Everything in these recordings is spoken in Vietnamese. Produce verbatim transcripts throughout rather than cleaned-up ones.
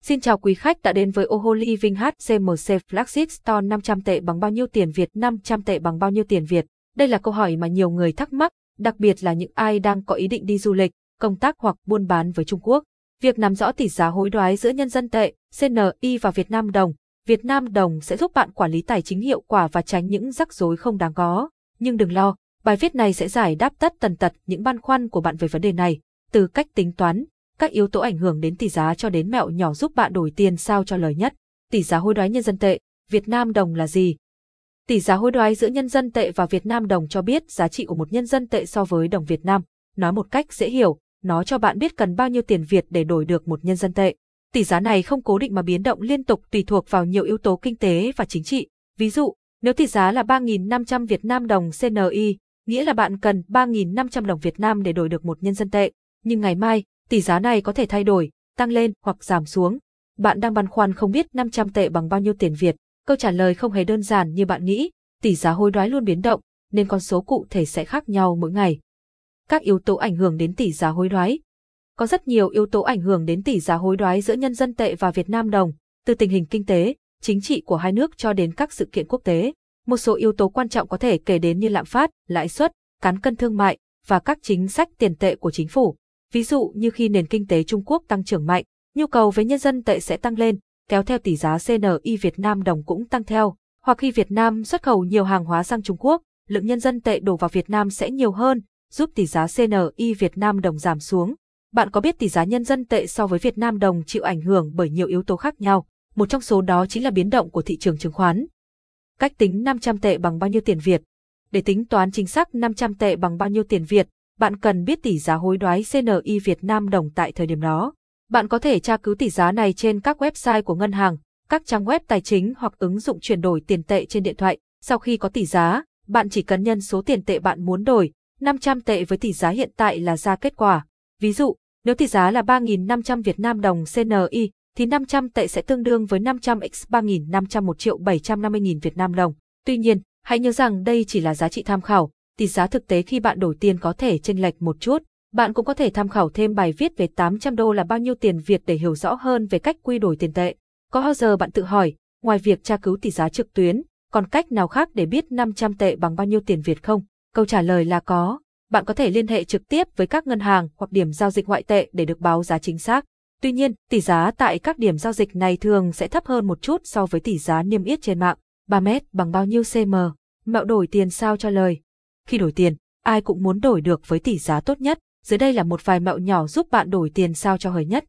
Xin chào quý khách đã đến với ô Living hát xê em xê Flagship Store. Năm trăm tệ bằng bao nhiêu tiền Việt? năm trăm tệ bằng bao nhiêu tiền Việt? Đây là câu hỏi mà nhiều người thắc mắc, đặc biệt là những ai đang có ý định đi du lịch, công tác hoặc buôn bán với Trung Quốc. Việc nắm rõ tỷ giá hối đoái giữa nhân dân tệ, xê en i và Việt Nam đồng, Việt Nam đồng sẽ giúp bạn quản lý tài chính hiệu quả và tránh những rắc rối không đáng có. Nhưng đừng lo, bài viết này sẽ giải đáp tất tần tật những băn khoăn của bạn về vấn đề này, từ cách tính toán, các yếu tố ảnh hưởng đến tỷ giá cho đến mẹo nhỏ giúp bạn đổi tiền sao cho lời nhất. Tỷ giá hối đoái nhân dân tệ, Việt Nam đồng là gì? Tỷ giá hối đoái giữa nhân dân tệ và Việt Nam đồng cho biết giá trị của một nhân dân tệ so với đồng Việt Nam. Nói một cách dễ hiểu, nó cho bạn biết cần bao nhiêu tiền Việt để đổi được một nhân dân tệ. Tỷ giá này không cố định mà biến động liên tục tùy thuộc vào nhiều yếu tố kinh tế và chính trị. Ví dụ, nếu tỷ giá là ba nghìn năm trăm Việt Nam đồng xê en i, nghĩa là bạn cần ba nghìn năm trăm đồng Việt Nam để đổi được một nhân dân tệ. Nhưng ngày mai, tỷ giá này có thể thay đổi, tăng lên hoặc giảm xuống. Bạn đang băn khoăn không biết năm trăm tệ bằng bao nhiêu tiền Việt. Câu trả lời không hề đơn giản như bạn nghĩ. Tỷ giá hối đoái luôn biến động, nên con số cụ thể sẽ khác nhau mỗi ngày. Các yếu tố ảnh hưởng đến tỷ giá hối đoái. Có rất nhiều yếu tố ảnh hưởng đến tỷ giá hối đoái giữa nhân dân tệ và Việt Nam đồng, từ tình hình kinh tế, chính trị của hai nước cho đến các sự kiện quốc tế. Một số yếu tố quan trọng có thể kể đến như lạm phát, lãi suất, cán cân thương mại và các chính sách tiền tệ của chính phủ. Ví dụ như khi nền kinh tế Trung Quốc tăng trưởng mạnh, nhu cầu với nhân dân tệ sẽ tăng lên, kéo theo tỷ giá xê en i Việt Nam đồng cũng tăng theo. Hoặc khi Việt Nam xuất khẩu nhiều hàng hóa sang Trung Quốc, lượng nhân dân tệ đổ vào Việt Nam sẽ nhiều hơn, giúp tỷ giá xê en i Việt Nam đồng giảm xuống. Bạn có biết tỷ giá nhân dân tệ so với Việt Nam đồng chịu ảnh hưởng bởi nhiều yếu tố khác nhau, một trong số đó chính là biến động của thị trường chứng khoán. Cách tính năm trăm tệ bằng bao nhiêu tiền Việt? Để tính toán chính xác năm trăm tệ bằng bao nhiêu tiền Việt, bạn cần biết tỷ giá hối đoái xê en i Việt Nam đồng tại thời điểm đó. Bạn có thể tra cứu tỷ giá này trên các website của ngân hàng, các trang web tài chính hoặc ứng dụng chuyển đổi tiền tệ trên điện thoại. Sau khi có tỷ giá, bạn chỉ cần nhân số tiền tệ bạn muốn đổi, năm trăm tệ với tỷ giá hiện tại là ra kết quả. Ví dụ, nếu tỷ giá là ba nghìn năm trăm Việt Nam đồng xê en i, thì năm trăm tệ sẽ tương đương với năm trăm x ba nghìn năm trăm một triệu bảy trăm năm mươi nghìn Việt Nam đồng. Tuy nhiên, hãy nhớ rằng đây chỉ là giá trị tham khảo. Tỷ giá thực tế khi bạn đổi tiền có thể chênh lệch một chút. Bạn cũng có thể tham khảo thêm bài viết về tám trăm đô là bao nhiêu tiền Việt để hiểu rõ hơn về cách quy đổi tiền tệ. Có bao giờ bạn tự hỏi, ngoài việc tra cứu tỷ giá trực tuyến, còn cách nào khác để biết năm trăm tệ bằng bao nhiêu tiền Việt không? Câu trả lời là có. Bạn có thể liên hệ trực tiếp với các ngân hàng hoặc điểm giao dịch ngoại tệ để được báo giá chính xác. Tuy nhiên, tỷ giá tại các điểm giao dịch này thường sẽ thấp hơn một chút so với tỷ giá niêm yết trên mạng. ba mét bằng bao nhiêu xê em? Mẹo đổi tiền sao cho lời. Khi đổi tiền, ai cũng muốn đổi được với tỷ giá tốt nhất. Dưới đây là một vài mẹo nhỏ giúp bạn đổi tiền sao cho hời nhất.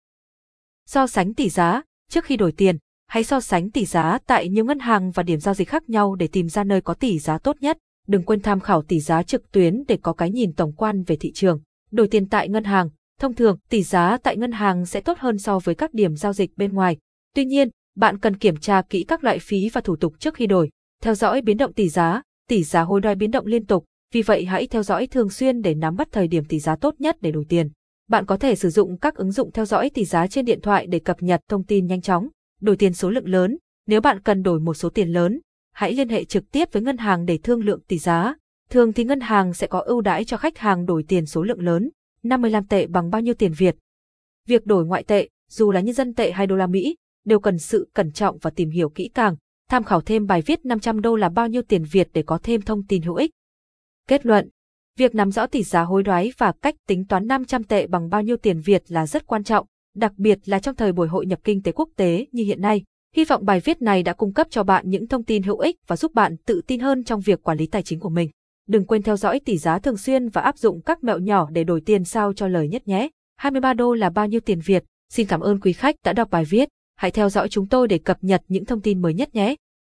So sánh tỷ giá. Trước khi đổi tiền, hãy so sánh tỷ giá tại nhiều ngân hàng và điểm giao dịch khác nhau để tìm ra nơi có tỷ giá tốt nhất. Đừng quên tham khảo tỷ giá trực tuyến để có cái nhìn tổng quan về thị trường. Đổi tiền tại ngân hàng. Thông thường, tỷ giá tại ngân hàng sẽ tốt hơn so với các điểm giao dịch bên ngoài. Tuy nhiên, bạn cần kiểm tra kỹ các loại phí và thủ tục trước khi đổi. Theo dõi biến động tỷ giá. Tỷ giá hối đoái biến động liên tục. Vì vậy hãy theo dõi thường xuyên để nắm bắt thời điểm tỷ giá tốt nhất để đổi tiền. Bạn có thể sử dụng các ứng dụng theo dõi tỷ giá trên điện thoại để cập nhật thông tin nhanh chóng. Đổi tiền số lượng lớn. Nếu bạn cần đổi một số tiền lớn, hãy liên hệ trực tiếp với ngân hàng để thương lượng tỷ giá. Thường thì ngân hàng sẽ có ưu đãi cho khách hàng đổi tiền số lượng lớn. năm mươi lăm tệ bằng bao nhiêu tiền Việt? Việc đổi ngoại tệ, dù là nhân dân tệ hay đô la Mỹ, đều cần sự cẩn trọng và tìm hiểu kỹ càng. Tham khảo thêm bài viết năm trăm đô là bao nhiêu tiền Việt để có thêm thông tin hữu ích. Kết luận, việc nắm rõ tỷ giá hối đoái và cách tính toán năm trăm tệ bằng bao nhiêu tiền Việt là rất quan trọng, đặc biệt là trong thời buổi hội nhập kinh tế quốc tế như hiện nay. Hy vọng bài viết này đã cung cấp cho bạn những thông tin hữu ích và giúp bạn tự tin hơn trong việc quản lý tài chính của mình. Đừng quên theo dõi tỷ giá thường xuyên và áp dụng các mẹo nhỏ để đổi tiền sao cho lời nhất nhé. hai mươi ba đô là bao nhiêu tiền Việt? Xin cảm ơn quý khách đã đọc bài viết. Hãy theo dõi chúng tôi để cập nhật những thông tin mới nhất nhé.